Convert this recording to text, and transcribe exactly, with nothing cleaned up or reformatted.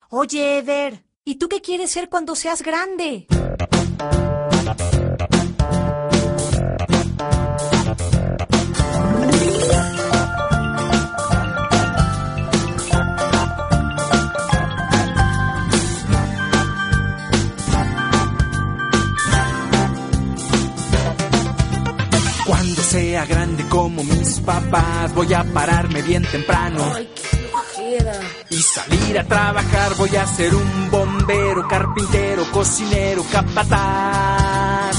Oye, Eder, ¿y tú qué quieres ser cuando seas grande? Cuando sea grande como mis papás, voy a pararme bien temprano. Ay, qué flojera. Y salir a trabajar, voy a ser un bombero, carpintero, cocinero, capataz.